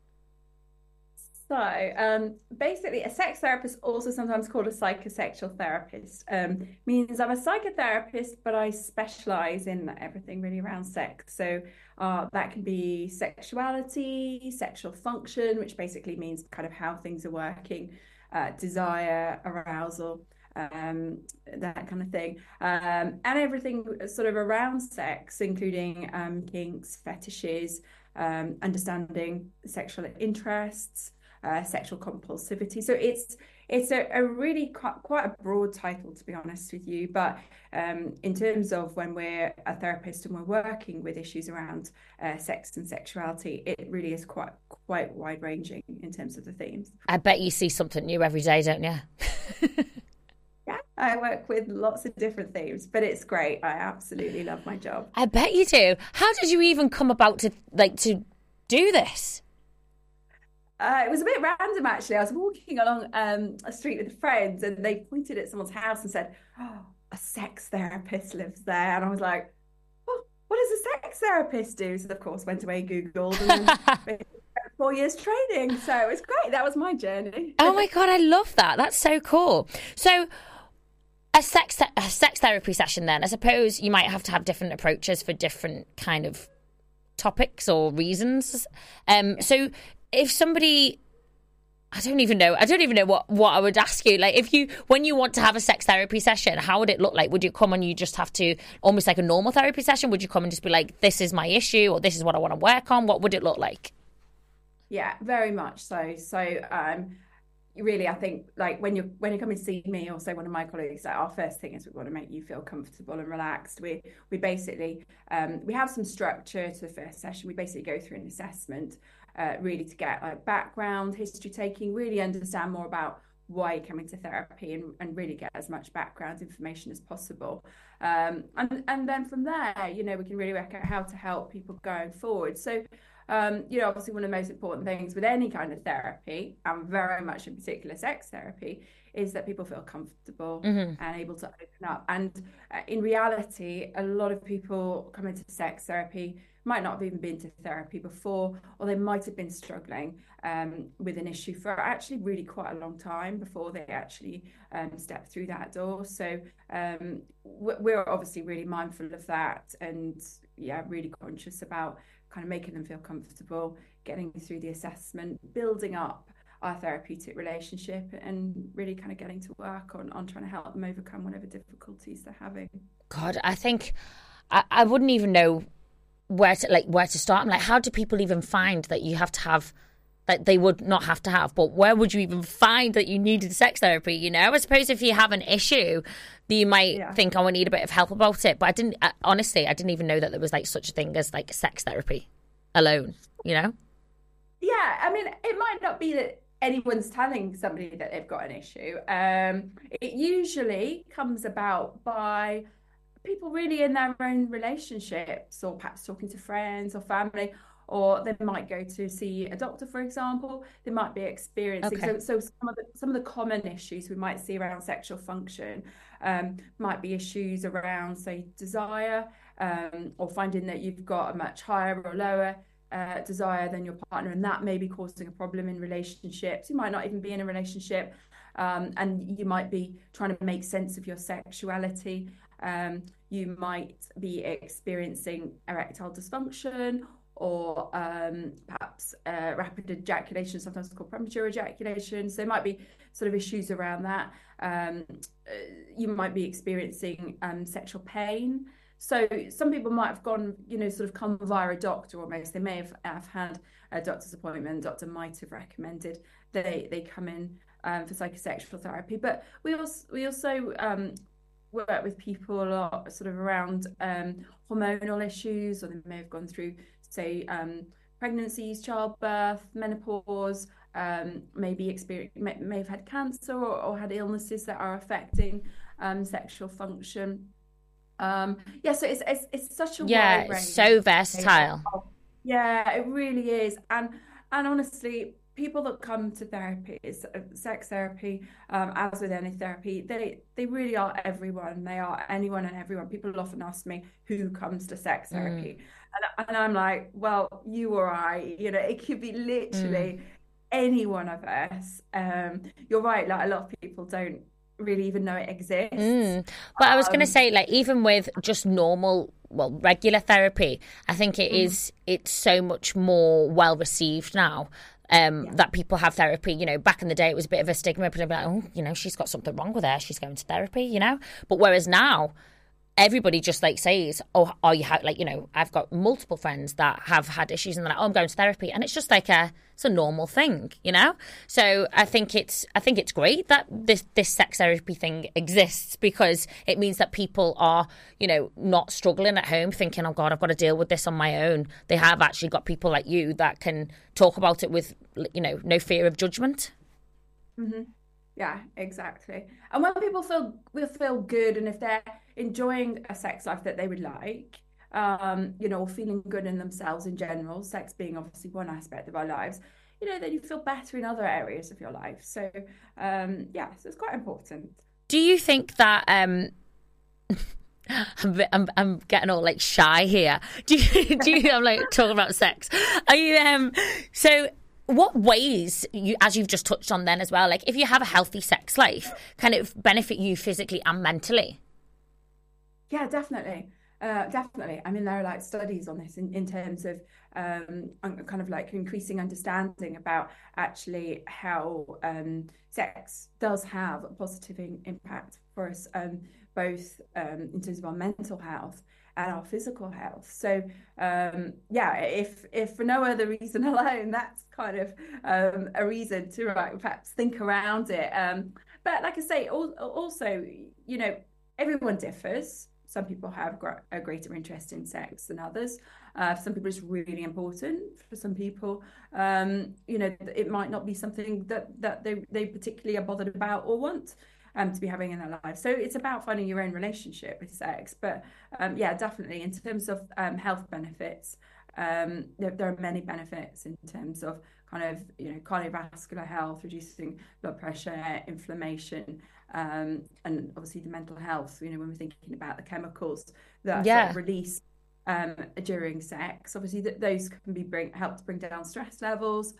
So, basically, a sex therapist, also sometimes called a psychosexual therapist, means I'm a psychotherapist, but I specialise in everything really around sex. So that can be sexuality, sexual function, which basically means kind of how things are working, desire, arousal, that kind of thing, and everything sort of around sex, including kinks, fetishes, understanding sexual interests, sexual compulsivity. So it's a really quite a broad title, to be honest with you. But in terms of when we're a therapist and we're working with issues around sex and sexuality, it really is quite wide ranging in terms of the themes. I bet you see something new every day, don't you? Yeah, I work with lots of different themes, but it's great. I absolutely love my job. I bet you do. How did you even come about to do this? It was a bit random, actually. I was walking along a street with friends, and they pointed at someone's house and said, "Oh, a sex therapist lives there." And I was like, "Oh, what does a sex therapist do?" So, of course, went away, Googled, and then 4 years training. So it was great. That was my journey. Oh my God, I love that. That's so cool. So a sex therapy session then, I suppose you might have to have different approaches for different kind of topics or reasons. So if somebody, I don't even know what I would ask you. Like, when you want to have a sex therapy session, how would it look like? Would you come and you just have to, almost like a normal therapy session? Would you come and just be like, this is my issue, or this is what I want to work on? What would it look like? Yeah, very much so. So, really, I think like when you're coming to see me or say one of my colleagues, like, our first thing is we want to make you feel comfortable and relaxed. We basically we have some structure to the first session. We basically go through an assessment, really to get like background, history taking, really understand more about why you're coming to therapy, and really get as much background information as possible. And then from there, we can really work out how to help people going forward. So. Obviously one of the most important things with any kind of therapy, and very much in particular sex therapy, is that people feel comfortable and able to open up. And in reality, a lot of people come into sex therapy might not have even been to therapy before, or they might have been struggling with an issue for actually really quite a long time before they actually step through that door. So we're obviously really mindful of that, and really conscious about kind of making them feel comfortable, getting through the assessment, building up our therapeutic relationship, and really kind of getting to work on trying to help them overcome whatever difficulties they're having. God, I think I wouldn't even know where to start. I'm like, how do people even find that you have to have that they would not have to have. But where would you even find that you needed sex therapy? You know, I suppose if you have an issue, you might think, oh, I need a bit of help about it. But honestly, I didn't even know that there was like such a thing as like sex therapy alone, you know? Yeah, I mean, it might not be that anyone's telling somebody that they've got an issue. It usually comes about by people really in their own relationships, or perhaps talking to friends or family, or they might go to see a doctor, for example. They might be experiencing so some of the common issues we might see around sexual function might be issues around, say, desire, or finding that you've got a much higher or lower desire than your partner, and that may be causing a problem in relationships. You might not even be in a relationship, and you might be trying to make sense of your sexuality. You might be experiencing erectile dysfunction, or perhaps rapid ejaculation, sometimes called premature ejaculation. So there might be sort of issues around that. You might be experiencing sexual pain. So some people might have gone, sort of come via a doctor almost. They may have had a doctor's appointment. Doctor might have recommended they come in for psychosexual therapy. But we also work with people a lot sort of around hormonal issues, or they may have gone through, say, pregnancies, childbirth, menopause, may have had cancer, or had illnesses that are affecting sexual function. So it's such a wide range. So versatile. Yeah, it really is. And honestly, people that come to therapy, sex therapy, as with any therapy, they really are everyone. They are anyone and everyone. People often ask me who comes to sex therapy, and I'm like, well, you or I. It could be literally any one of us. You're right. Like, a lot of people don't really even know it exists. But I was going to say, like, even with just regular therapy, I think it's so much more well received now. That people have therapy. Back in the day, it was a bit of a stigma. People would be like, oh, she's got something wrong with her, she's going to therapy, But whereas now, everybody just says, oh, are you I've got multiple friends that have had issues, and they're like, oh, I'm going to therapy, and it's just like it's a normal thing, So I think it's great that this sex therapy thing exists, because it means that people are, not struggling at home thinking, oh God, I've got to deal with this on my own. They have actually got people like you that can talk about it with, no fear of judgment. Mm-hmm. Yeah, exactly. And when people feel good, and if they're enjoying a sex life that they would like, or feeling good in themselves in general, sex being obviously one aspect of our lives, then you feel better in other areas of your life. So, so it's quite important. Do you think that I'm getting all shy here? Do you I'm talking about sex? Are you so? What ways, as you've just touched on then as well, if you have a healthy sex life, can it benefit you physically and mentally? Yeah, definitely. Definitely. I mean, there are studies on this in terms of kind of increasing understanding about actually how sex does have a positive impact for us, both in terms of our mental health and our physical health. So if for no other reason alone, that's kind of a reason to perhaps think around it. But like I say, also, everyone differs. Some people have a greater interest in sex than others. For some people, it's really important. For some people, it might not be something that they particularly are bothered about or want to be having in their life. So it's about finding your own relationship with sex. But definitely in terms of health benefits, there are many benefits in terms of kind of, cardiovascular health, reducing blood pressure, inflammation, and obviously the mental health, when we're thinking about the chemicals that are released during sex. Obviously those can help to bring down stress levels,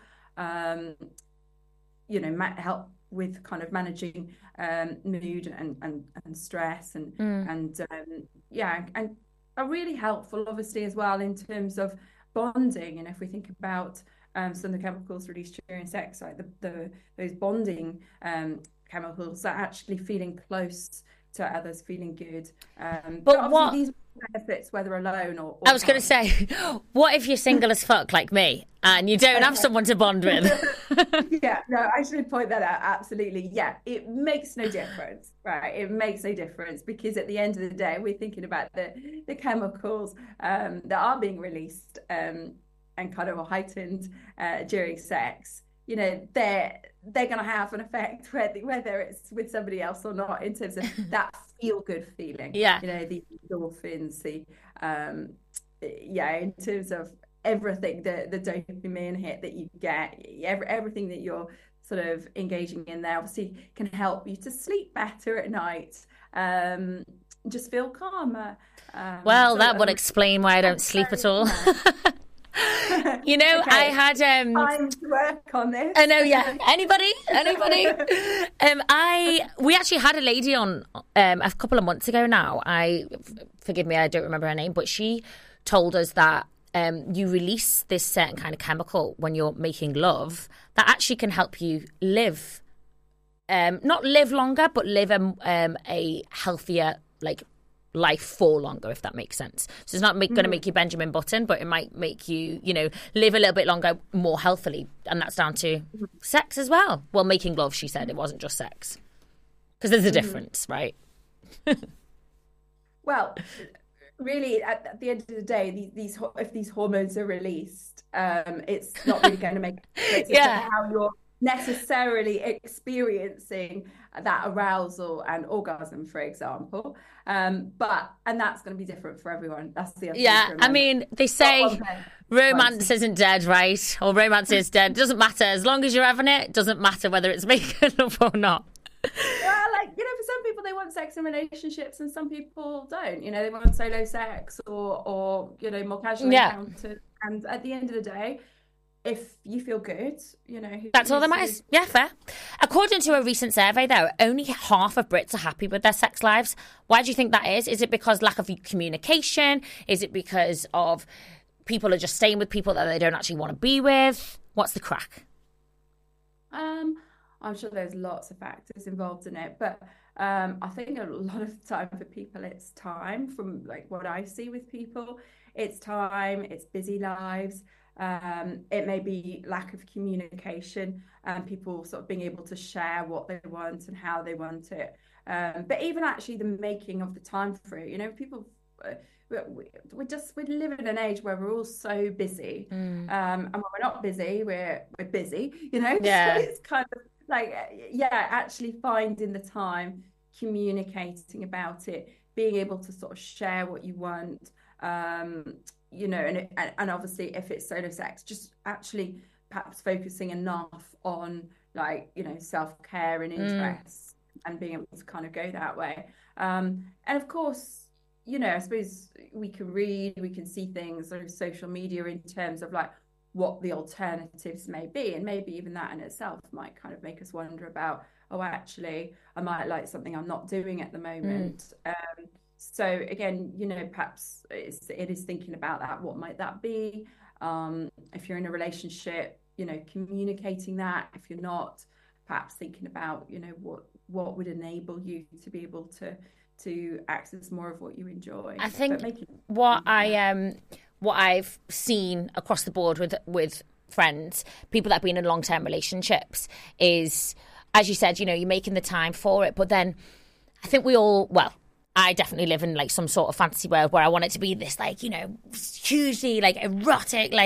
help with kind of managing mood and stress and are really helpful obviously as well in terms of bonding. And if we think about some of the chemicals released during sex, like those bonding chemicals, are actually feeling close to others, feeling good. But what benefits whether alone or I was going to say, what if you're single as fuck like me and you don't have someone to bond with? Yeah, no, I should point that out. Absolutely. Yeah, it makes no difference, right? It makes no difference because at the end of the day, we're thinking about the chemicals that are being released and kind of heightened during sex. You know, they're going to have an effect whether it's with somebody else or not in terms of that feel-good feeling. Yeah. You know, the endorphins, in terms of everything, the dopamine hit that you get, everything that you're sort of engaging in there obviously can help you to sleep better at night, just feel calmer. That would explain why I don't sleep at all. You know, okay. I had time to work on this. I know, yeah. Anybody? We actually had a lady on a couple of months ago now. Forgive me, I don't remember her name, but she told us that you release this certain kind of chemical when you're making love that actually can help you live, not live longer, but live a healthier life for longer, if that makes sense. So it's not going to make you Benjamin Button, but it might make you, live a little bit longer, more healthily. And that's down to sex as well. Well, making love, she said. It wasn't just sex. Because there's a difference, right? Well, really, at the end of the day, if these hormones are released, it's not really going to make sense how you're necessarily experiencing that arousal and orgasm, for example, and that's going to be different for everyone. That's the other thing. I mean, they say romance isn't dead, right? Or romance is dead. It doesn't matter as long as you're having it. It doesn't matter whether it's making love or not. Well, for some people they want sex in relationships, and some people don't. They want solo sex or more casual encounters. And at the end of the day, if you feel good, that's all that matters. Yeah, fair. According to a recent survey, though, only half of Brits are happy with their sex lives. Why do you think that is? Is it because lack of communication? Is it because of people are just staying with people that they don't actually want to be with? What's the crack? I'm sure there's lots of factors involved in it, but I think a lot of the time for people, it's time. From what I see with people, it's time. It's busy lives. It may be lack of communication and people sort of being able to share what they want and how they want it. But even actually the making of the time for it, people, we live in an age where we're all so busy. And when we're not busy, we're busy, Yeah. So it's kind of actually finding the time, communicating about it, being able to sort of share what you want. And obviously if it's solo sex, just actually perhaps focusing enough on self-care and interests and being able to kind of go that way. And of course, I suppose we can read, we can see things on social media in terms of what the alternatives may be, and maybe even that in itself might kind of make us wonder about, actually I might like something I'm not doing at the moment. So again, perhaps it is thinking about that. What might that be? If you're in a relationship, communicating that. If you're not, perhaps thinking about, what would enable you to be able to access more of what you enjoy. I think what I've seen across the board with friends, people that have been in long-term relationships, is, as you said, you're making the time for it. But then I think I definitely live in some sort of fantasy world where I want it to be this hugely erotic,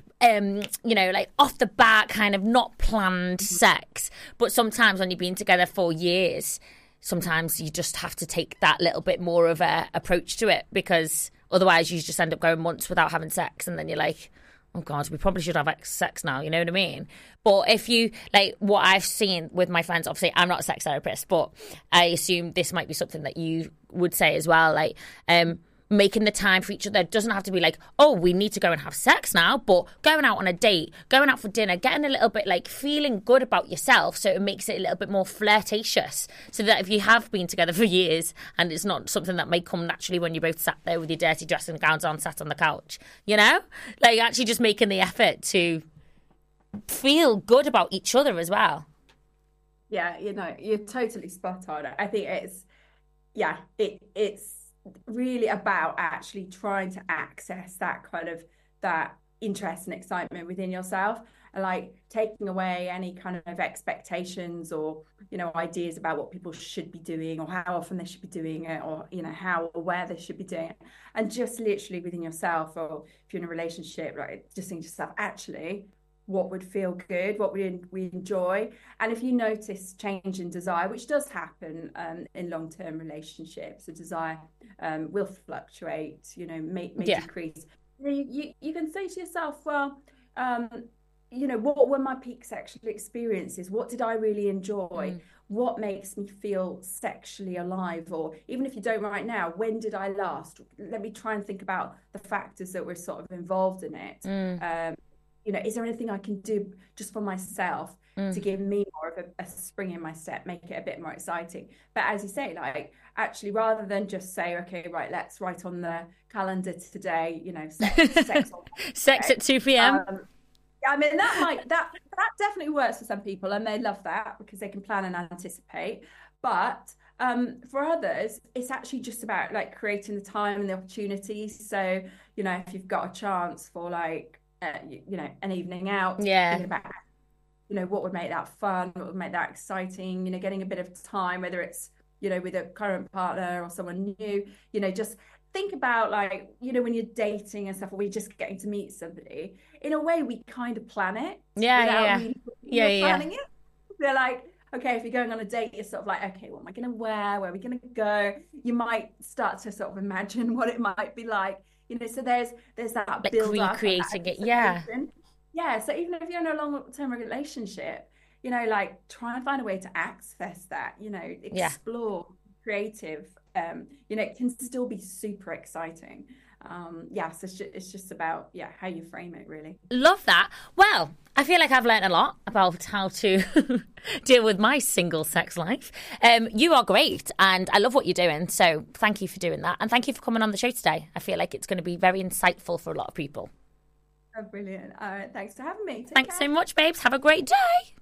off the bat kind of not planned sex. But sometimes when you've been together for years, sometimes you just have to take that little bit more of a approach to it, because otherwise you just end up going months without having sex, and then you're like, oh God, we probably should have sex now, you know what I mean? But if you, what I've seen with my friends, obviously I'm not a sex therapist, but I assume this might be something that you would say as well, making the time for each other. It doesn't have to be we need to go and have sex now, but going out on a date, going out for dinner, getting a little bit feeling good about yourself, so it makes it a little bit more flirtatious, so that if you have been together for years and it's not something that may come naturally when you both sat there with your dirty dressing gowns on, sat on the couch, actually just making the effort to feel good about each other as well. Yeah, you're totally spot on. I think it's really about actually trying to access that kind of that interest and excitement within yourself, and like taking away any kind of expectations or, you know, ideas about what people should be doing or how often they should be doing it, or, you know, how or where they should be doing it, and just literally within yourself, or if you're in a relationship, like just think to yourself, actually, what would feel good, what we enjoy. And if you notice change in desire, which does happen in long-term relationships, the desire will fluctuate, you know, may decrease. You can say to yourself, well, you know, what were my peak sexual experiences? What did I really enjoy? What makes me feel sexually alive? Or even if you don't right now, when did I last? Let me try and think about the factors that were sort of involved in it. You know, is there anything I can do just for myself to give me more of a spring in my step, make it a bit more exciting? But as you say, like, actually, rather than just say, okay, right, let's write on the calendar today, you know, sex at 2 p.m. I mean, that definitely works for some people, and they love that because they can plan and anticipate. But for others, it's actually just about like creating the time and the opportunities. So, you know, if you've got a chance for like, you know, an evening out, thinking about, you know, what would make that fun, what would make that exciting, you know, getting a bit of time, whether it's, you know, with a current partner or someone new, you know, just think about like, you know, when you're dating and stuff, or we're just getting to meet somebody, in a way we kind of plan it. Planning it. They're like, okay, if you're going on a date, you're sort of like, okay, what am I going to wear? Where are we going to go? You might start to sort of imagine what it might be like. You know, so there's that like build up, recreating it, So even if you're in a long-term relationship, you know, like try and find a way to access that. You know, explore, creative. You know, it can still be super exciting. So it's just about how you frame it, really. Love that. Well, I feel like I've learned a lot about how to deal with my single sex life. You are great, and I love what you're doing, so thank you for doing that, and thank you for coming on the show today. I feel like it's going to be very insightful for a lot of people. Oh, brilliant. All right, thanks for having me. Thanks so much, babes. Have a great day.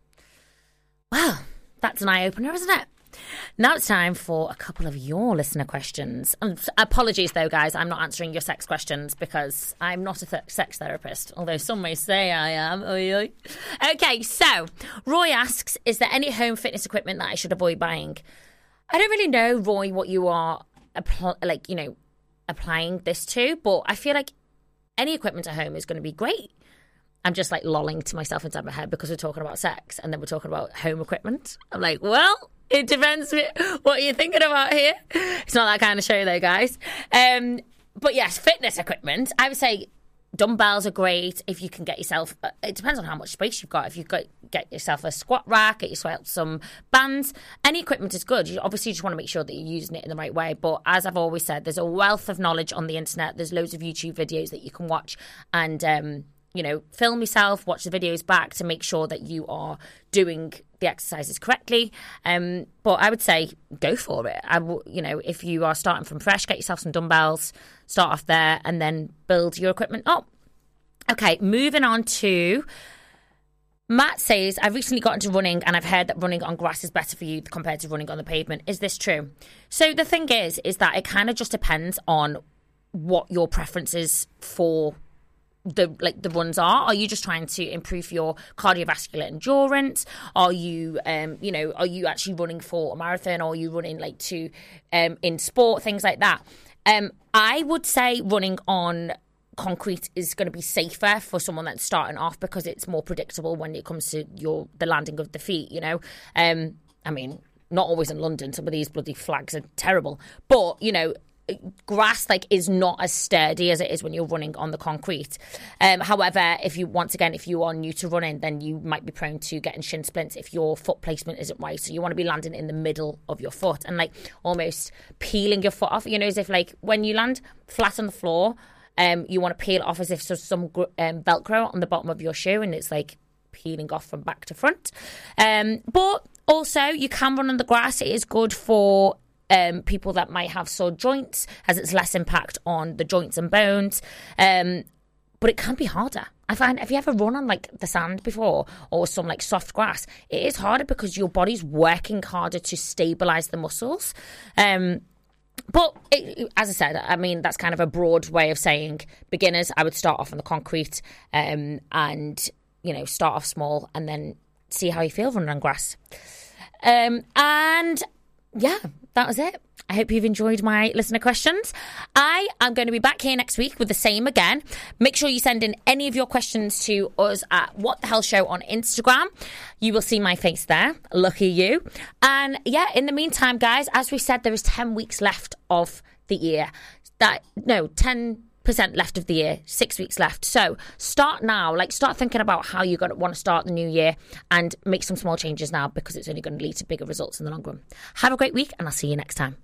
Well, that's an eye-opener, isn't it? Now it's time for a couple of your listener questions. Apologies, though, guys, I'm not answering your sex questions because I'm not a sex therapist, although some may say I am. Okay, so Roy asks, is there any home fitness equipment that I should avoid buying? I don't really know, Roy, what you are applying this to, but I feel like any equipment at home is going to be great. I'm just like lolling to myself inside my head because we're talking about sex and then we're talking about home equipment. I'm like, well, it depends what you're thinking about here. It's not that kind of show though, guys. But yes, fitness equipment. I would say dumbbells are great if you can get yourself, it depends on how much space you've got. If you've got, get yourself a squat rack, get yourself some bands, any equipment is good. You obviously just want to make sure that you're using it in the right way. But as I've always said, there's a wealth of knowledge on the internet. There's loads of YouTube videos that you can watch and, film yourself, watch the videos back to make sure that you are doing the exercises correctly. But I would say go for it. If you are starting from fresh, get yourself some dumbbells, start off there, and then build your equipment up. Okay, moving on to Matt says, I've recently got into running and I've heard that running on grass is better for you compared to running on the pavement. Is this true? So the thing is that it kind of just depends on what your preferences for the runs are you just trying to improve your cardiovascular endurance? Are you are you actually running for a marathon, or are you running in sport, things like that? I would say running on concrete is going to be safer for someone that's starting off because it's more predictable when it comes to the landing of the feet, I mean, not always in London, some of these bloody flags are terrible, but grass is not as sturdy as it is when you're running on the concrete. However, if you are new to running, then you might be prone to getting shin splints if your foot placement isn't right. So you want to be landing in the middle of your foot and almost peeling your foot off, as if when you land flat on the floor, you want to peel it off as if there's some Velcro on the bottom of your shoe and it's peeling off from back to front. But also you can run on the grass. It is good for people that might have sore joints, as it's less impact on the joints and bones. But it can be harder. I find, have you ever run on the sand before or some soft grass? It is harder because your body's working harder to stabilize the muscles. But as I said, I mean, that's kind of a broad way of saying beginners. I would start off on the concrete and, start off small and then see how you feel running on grass. And yeah, that was it. I hope you've enjoyed my listener questions. I am going to be back here next week with the same again. Make sure you send in any of your questions to us at What the Hell Show on Instagram. You will see my face there. Lucky you. And yeah, in the meantime, guys, as we said, there is 10 weeks left of the year. 10% left of the year, 6 weeks left. So start now, start thinking about how you're going to want to start the new year and make some small changes now, because it's only going to lead to bigger results in the long run. Have a great week and I'll see you next time.